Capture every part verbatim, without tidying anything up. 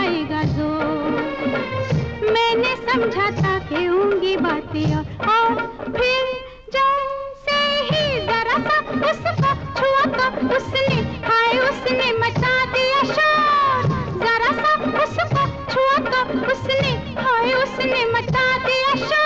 आएगा जोर। मैंने समझा था कि होंगी बातें और, और फिर जैसे ही जरा सा उसको छुआ तो उसने, हाय उसने मचा दिया शोर। जरा सा उसको छुआ तो उसने, हाय उसने मचा दिया शोर।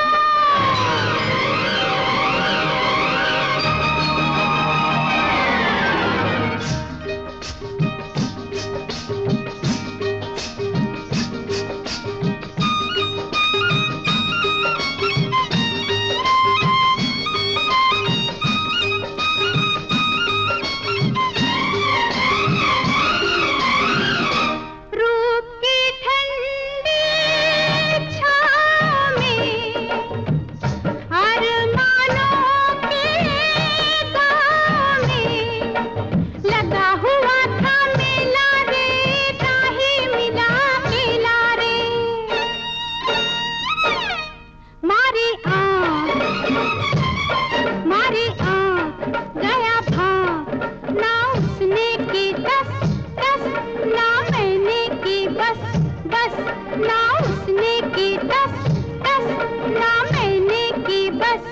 ना उसने की दस दस, ना मैंने की बस।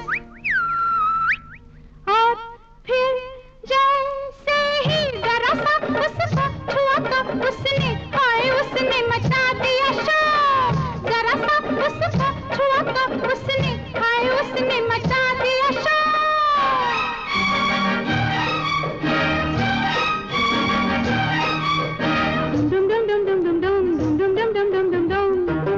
और फिर जैसे ही जरा सा उसको छुआ तो उसने, हाय उसने मचा दिया शोर। जरा सा उसको छुआ तो उसने, हाय उसने मचा दिया शोर। डुम डुम डुम डुम डुम डुम डुम डुम डुम डुम डुम डुम।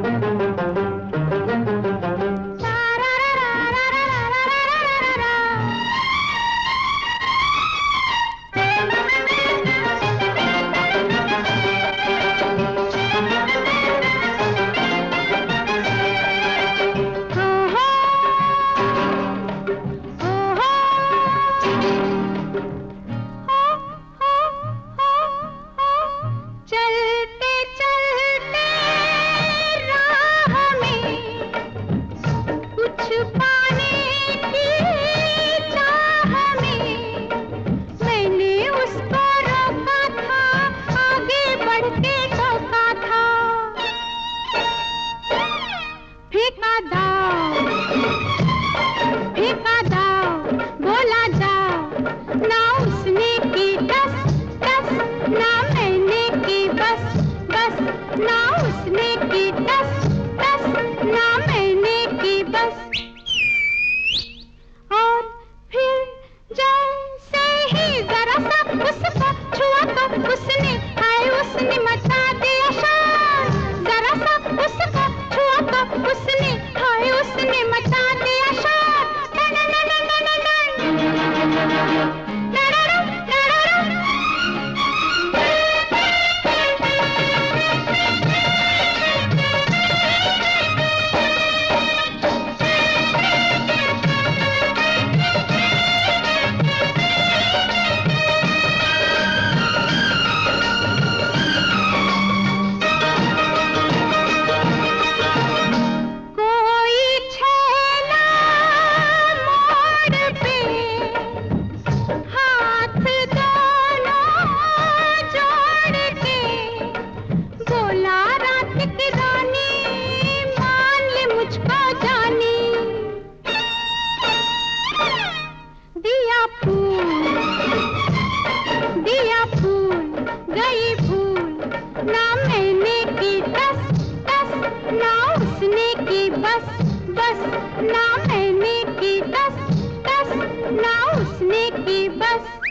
ना उसने की दस दस, ना मैंने की बस। और फिर जैसे ही जरा सा उसको छुआ तो उसने, हाय उसने मचा दिया शोर। जरा सा उसको छुआ तो उसने, हाय उसने मचा दिया शोर। गई भूल, ना मैंने की दस दस, ना उसने की बस बस। ना मैंने की दस दस, ना उसने की बस।